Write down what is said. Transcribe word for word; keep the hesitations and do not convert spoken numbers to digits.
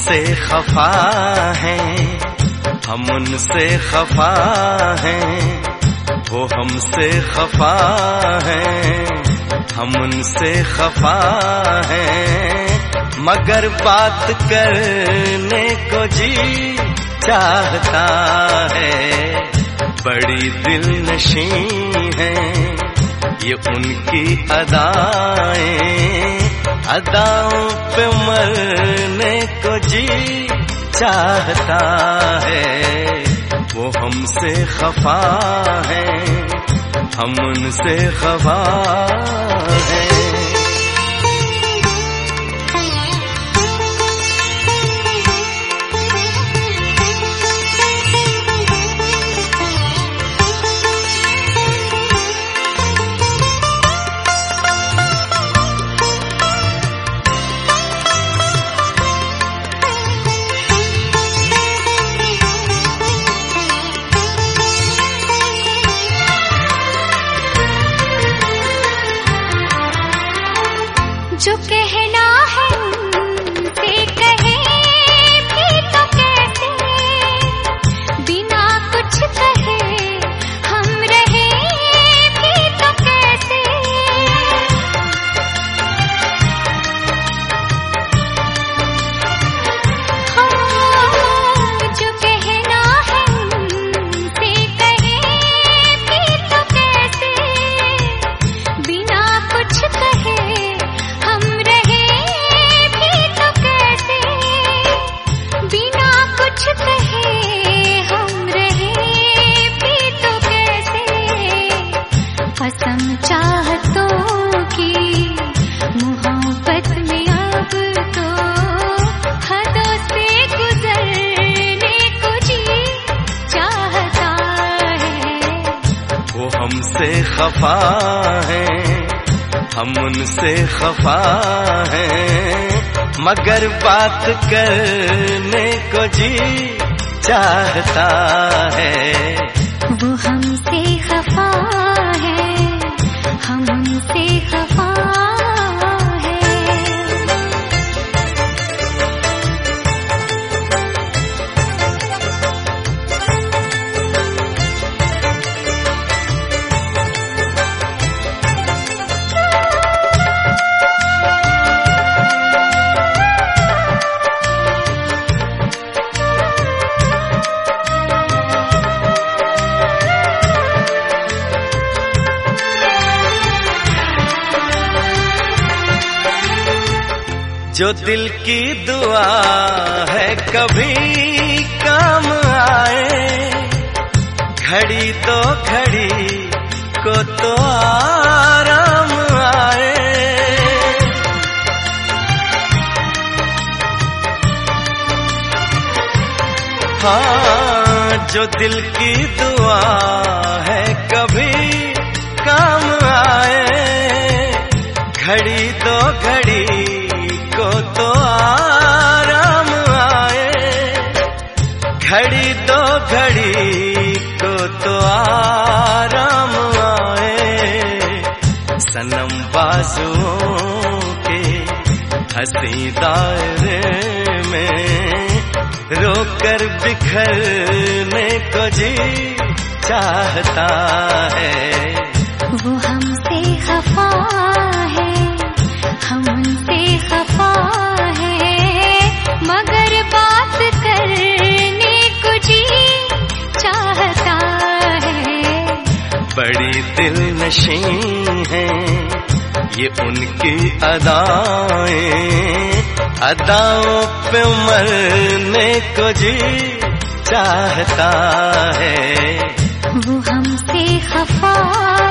हमसे खफा हैं, हम उनसे खफा हैं, वो हमसे खफा हैं, हम उनसे खफा हैं, मगर बात करने को जी चाहता है। बड़ी दिलनशी है ये उनकी अदाएं, अदाओं पे मरने को जी चाहता है। वो हमसे खफा है, हम उनसे खफा है। जो कहना है उनसे कहे भी तो कैसे, बिना कुछ कहे हम रहे भी तो कैसे। हाँ, जो कहना है उनसे कहे भी तो कैसे, बिना कुछ कहे कसम चाहतों की मोहब्बत में अब तो हदों से गुजरने को जी चाहता है। वो हमसे खफा है, हम उनसे खफा हैं, मगर बात करने को जी चाहता है। वो हमसे खफा है, हम उनसे खफा है। जो दिल की दुआ है कभी काम आए, घड़ी तो घड़ी को तो आराम आए। हाँ, जो दिल की दुआ है कभी काम आए, घड़ी तो घड़ी को तो आराम आए, घड़ी दो घड़ी को तो आराम आए। सनम बाजुओं के हंसी दायरे में रोकर बिखरने को जी चाहता है। वो हमसे खफा है, हम उनसे खफा है, मगर बात करने को जी चाहता है। बड़ी दिलनशी है ये उनकी अदाएं, अदाओं पे मरने को जी चाहता है। वो हमसे खफा